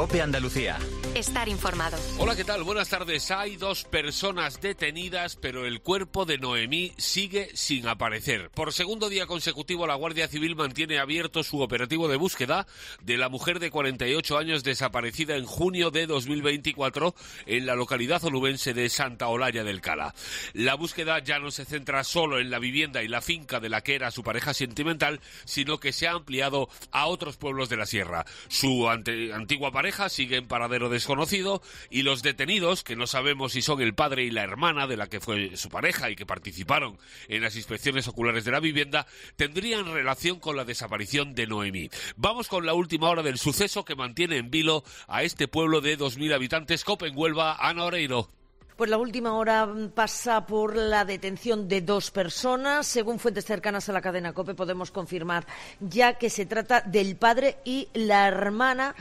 COPE Andalucía. Estar informado. Hola, ¿qué tal? Buenas tardes. Hay 2 personas detenidas, pero el cuerpo de Noemí sigue sin aparecer. Por segundo día consecutivo, la Guardia Civil mantiene abierto su operativo de búsqueda de la mujer de 48 años desaparecida en junio de 2024 en la localidad onubense de Santa Olalla del Cala. La búsqueda ya no se centra solo en la vivienda y la finca de la que era su pareja sentimental, sino que se ha ampliado a otros pueblos de la sierra. Su antigua pareja sigue en paradero desconocido y los detenidos, que no sabemos si son el padre y la hermana de la que fue su pareja y que participaron en las inspecciones oculares de la vivienda, tendrían relación con la desaparición de Noemí. Vamos con la última hora del suceso que mantiene en vilo a este pueblo de 2.000 habitantes. COPE en Huelva, Ana Oreiro. Pues la última hora pasa por la detención de 2 personas. Según fuentes cercanas a la cadena COPE podemos confirmar ya que se trata del padre y la hermana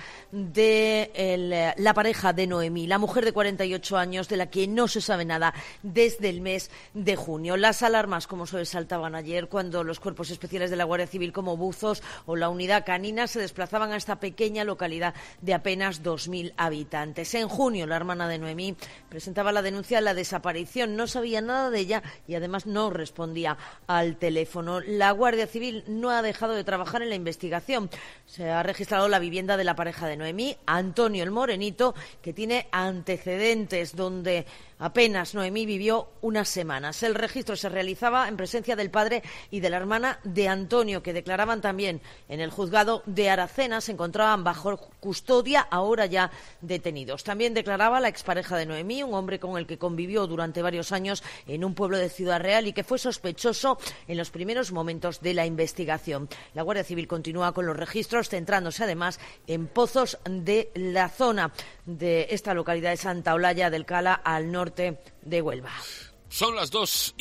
de la pareja de Noemí, la mujer de 48 años de la que no se sabe nada desde el mes de junio. Las alarmas, como se saltaban ayer cuando los cuerpos especiales de la Guardia Civil como buzos o la unidad canina se desplazaban a esta pequeña localidad de apenas 2.000 habitantes. En junio la hermana de Noemí presentaba la denuncia de la desaparición, no sabía nada de ella y además no respondía al teléfono. La Guardia Civil no ha dejado de trabajar en la investigación. Se ha registrado la vivienda de la pareja de Noemí, Antonio el Morenito, que tiene antecedentes donde apenas Noemí vivió unas semanas. El registro se realizaba en presencia del padre y de la hermana de Antonio, que declaraban también en el juzgado de Aracena. Se encontraban bajo custodia, ahora ya detenidos. También declaraba la expareja de Noemí, un hombre con el que convivió durante varios años en un pueblo de Ciudad Real y que fue sospechoso en los primeros momentos de la investigación. La Guardia Civil continúa con los registros, centrándose además en pozos de la zona de esta localidad de Santa Olalla del Cala, al norte de Huelva. Son las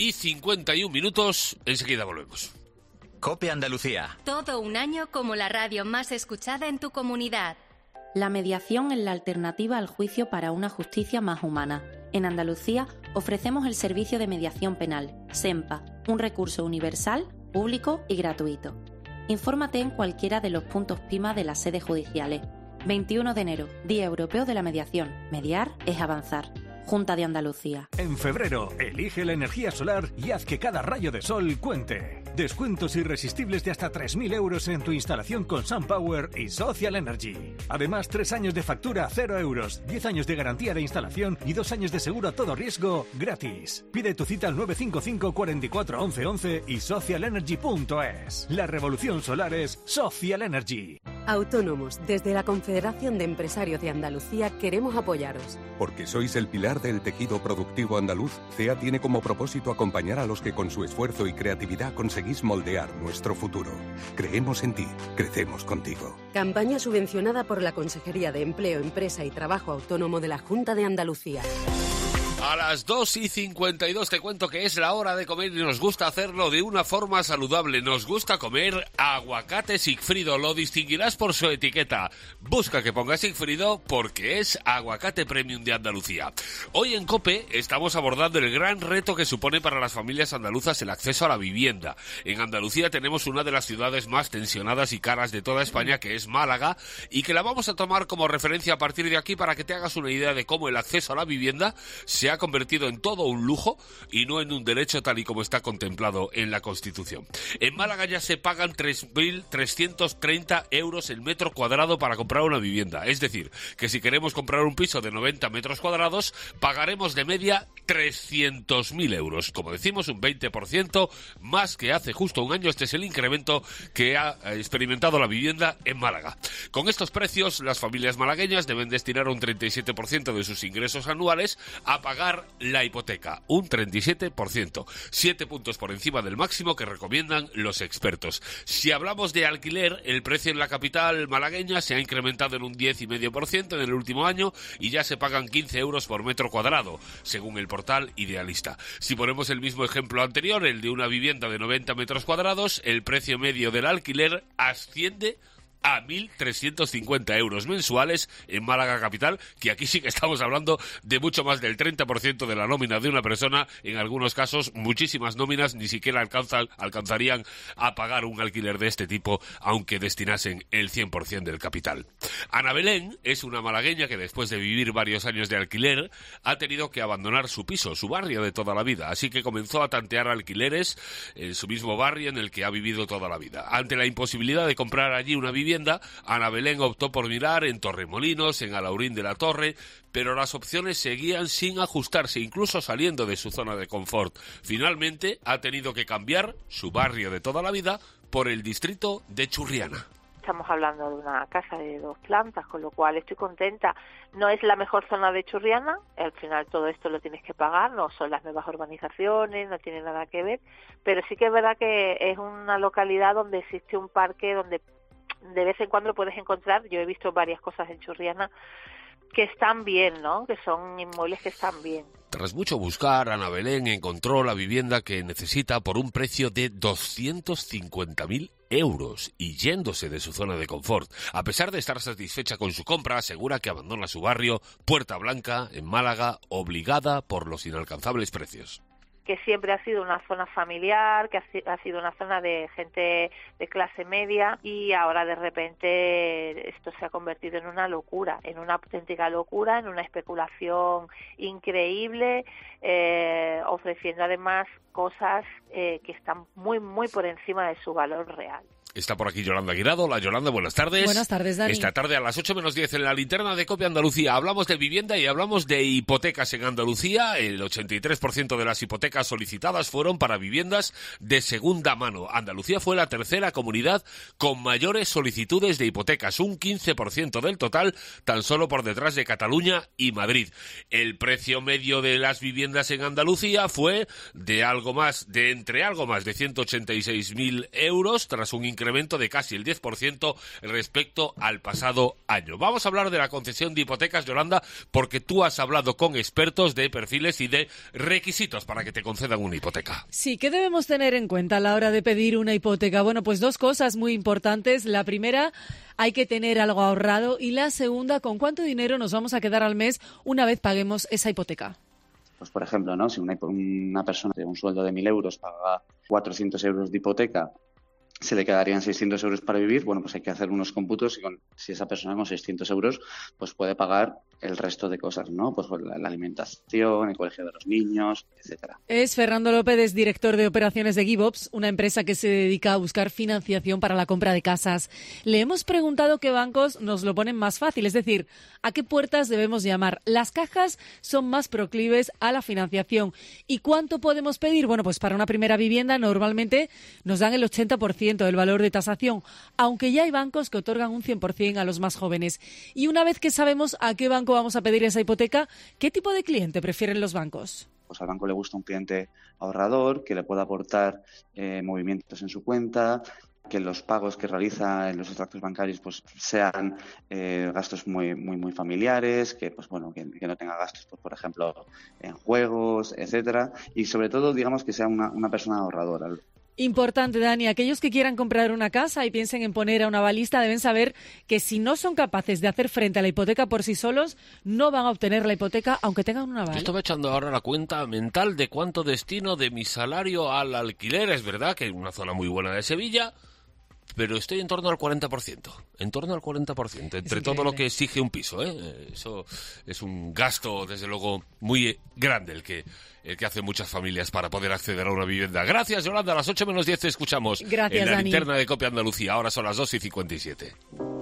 2:51. Enseguida volvemos. COPE Andalucía. Todo un año como la radio más escuchada en tu comunidad. La mediación es la alternativa al juicio para una justicia más humana. En Andalucía ofrecemos el servicio de mediación penal, SEMPA, un recurso universal, público y gratuito. Infórmate en cualquiera de los puntos PIMA de las sedes judiciales. 21 de enero, Día Europeo de la Mediación. Mediar es avanzar. Junta de Andalucía. En febrero, elige la energía solar y haz que cada rayo de sol cuente. Descuentos irresistibles de hasta 3.000 euros en tu instalación con SunPower y Social Energy. Además, 3 años de factura a 0 euros, 10 años de garantía de instalación y 2 años de seguro a todo riesgo gratis. Pide tu cita al 955 44 11 11 y socialenergy.es. La revolución solar es Social Energy. Autónomos, desde la Confederación de Empresarios de Andalucía queremos apoyaros. Porque sois el pilar del tejido productivo andaluz, CEA tiene como propósito acompañar a los que con su esfuerzo y creatividad conseguís moldear nuestro futuro. Creemos en ti, crecemos contigo. Campaña subvencionada por la Consejería de Empleo, Empresa y Trabajo Autónomo de la Junta de Andalucía. A las 2:52 te cuento que es la hora de comer y nos gusta hacerlo de una forma saludable. Nos gusta comer aguacate Sigfrido. Lo distinguirás por su etiqueta. Busca que ponga Sigfrido porque es aguacate premium de Andalucía. Hoy en COPE estamos abordando el gran reto que supone para las familias andaluzas el acceso a la vivienda. En Andalucía tenemos una de las ciudades más tensionadas y caras de toda España, que es Málaga, y que la vamos a tomar como referencia a partir de aquí para que te hagas una idea de cómo el acceso a la vivienda se ha convertido en todo un lujo y no en un derecho tal y como está contemplado en la Constitución. En Málaga ya se pagan 3.330 euros el metro cuadrado para comprar una vivienda. Es decir, que si queremos comprar un piso de 90 metros cuadrados, pagaremos de media 300.000 euros. Como decimos, un 20% más que hace justo un año. Este es el incremento que ha experimentado la vivienda en Málaga. Con estos precios, las familias malagueñas deben destinar un 37% de sus ingresos anuales a pagar la hipoteca, un 37%, 7 puntos por encima del máximo que recomiendan los expertos. Si hablamos de alquiler, el precio en la capital malagueña se ha incrementado en un 10,5% en el último año y ya se pagan 15 euros por metro cuadrado, según el portal Idealista. Si ponemos el mismo ejemplo anterior, el de una vivienda de 90 metros cuadrados, el precio medio del alquiler asciende a 1.350 euros mensuales en Málaga capital, que aquí sí que estamos hablando de mucho más del 30% de la nómina de una persona. En algunos casos, muchísimas nóminas ni siquiera alcanzarían a pagar un alquiler de este tipo, aunque destinasen el 100% del capital. Ana Belén es una malagueña que después de vivir varios años de alquiler ha tenido que abandonar su piso, su barrio de toda la vida, así que comenzó a tantear alquileres en su mismo barrio en el que ha vivido toda la vida. Ante la imposibilidad de comprar allí una vivienda, Ana Belén optó por mirar en Torremolinos, en Alaurín de la Torre, pero las opciones seguían sin ajustarse, incluso saliendo de su zona de confort. Finalmente ha tenido que cambiar su barrio de toda la vida por el distrito de Churriana. Estamos hablando de una casa de 2 plantas, con lo cual estoy contenta. No es la mejor zona de Churriana, al final todo esto lo tienes que pagar, no son las nuevas urbanizaciones, no tiene nada que ver, pero sí que es verdad que es una localidad donde existe un parque donde de vez en cuando puedes encontrar, yo he visto varias cosas en Churriana que están bien, ¿no? Que son inmuebles que están bien. Tras mucho buscar, Ana Belén encontró la vivienda que necesita por un precio de 250.000 euros y yéndose de su zona de confort. A pesar de estar satisfecha con su compra, asegura que abandona su barrio, Puerta Blanca, en Málaga, obligada por los inalcanzables precios. Que siempre ha sido una zona familiar, que ha sido una zona de gente de clase media, y ahora de repente esto se ha convertido en una locura, en una auténtica locura, en una especulación increíble, ofreciendo además cosas que están muy, muy por encima de su valor real. Está por aquí Yolanda Guirado. Hola Yolanda, buenas tardes. Buenas tardes, Dani. Esta tarde a las 8:10 en la linterna de COPE Andalucía hablamos de vivienda y hablamos de hipotecas en Andalucía. El 83% de las hipotecas solicitadas fueron para viviendas de segunda mano. Andalucía fue la tercera comunidad con mayores solicitudes de hipotecas, un 15% del total, tan solo por detrás de Cataluña y Madrid. El precio medio de las viviendas en Andalucía fue de entre algo más de 186.000 euros, tras un incremento de casi el 10% respecto al pasado año. Vamos a hablar de la concesión de hipotecas, Yolanda, porque tú has hablado con expertos de perfiles y de requisitos para que te concedan una hipoteca. Sí, ¿qué debemos tener en cuenta a la hora de pedir una hipoteca? Bueno, pues 2 cosas muy importantes. La primera, hay que tener algo ahorrado, y la segunda, ¿con cuánto dinero nos vamos a quedar al mes una vez paguemos esa hipoteca? Pues por ejemplo, ¿no? Si una persona de un sueldo de 1.000 euros paga 400 euros de hipoteca, se le quedarían 600 euros para vivir. Bueno, pues hay que hacer unos cómputos y si esa persona con 600 euros pues puede pagar el resto de cosas, ¿no? Pues la alimentación, el colegio de los niños, etcétera. Es Fernando López, director de operaciones de Givops, una empresa que se dedica a buscar financiación para la compra de casas. Le hemos preguntado qué bancos nos lo ponen más fácil, es decir, a qué puertas debemos llamar. Las cajas son más proclives a la financiación. ¿Y cuánto podemos pedir? Bueno, pues para una primera vivienda normalmente nos dan el 80% del valor de tasación, aunque ya hay bancos que otorgan un 100% a los más jóvenes. Y una vez que sabemos a qué banco vamos a pedir esa hipoteca, ¿qué tipo de cliente prefieren los bancos? Pues al banco le gusta un cliente ahorrador, que le pueda aportar movimientos en su cuenta, que los pagos que realiza en los extractos bancarios pues sean gastos muy muy muy familiares, que pues bueno que no tenga gastos pues, por ejemplo en juegos, etcétera, y sobre todo digamos que sea una persona ahorradora. Importante, Dani, aquellos que quieran comprar una casa y piensen en poner a una avalista deben saber que si no son capaces de hacer frente a la hipoteca por sí solos, no van a obtener la hipoteca aunque tengan un aval. Yo estaba echando ahora la cuenta mental de cuánto destino de mi salario al alquiler. Es verdad que es una zona muy buena de Sevilla, pero estoy en torno al 40%. En torno al 40%, entre todo lo que exige un piso, ¿eh? Eso es un gasto, desde luego, muy grande el que hacen muchas familias para poder acceder a una vivienda. Gracias, Yolanda. A las 8:10 te escuchamos. Gracias, en la Dani. linterna de COPE Andalucía. Ahora son las 2:57.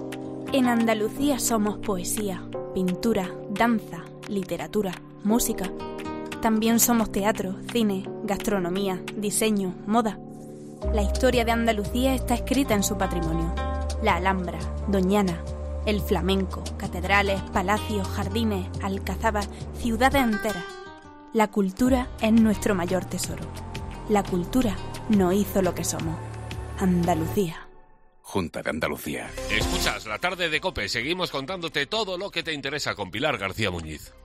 En Andalucía somos poesía, pintura, danza, literatura, música. También somos teatro, cine, gastronomía, diseño, moda. La historia de Andalucía está escrita en su patrimonio. La Alhambra, Doñana, el flamenco, catedrales, palacios, jardines, alcazabas, ciudades enteras. La cultura es nuestro mayor tesoro. La cultura nos hizo lo que somos. Andalucía. Junta de Andalucía. Escuchas la tarde de COPE. Seguimos contándote todo lo que te interesa con Pilar García Muñiz.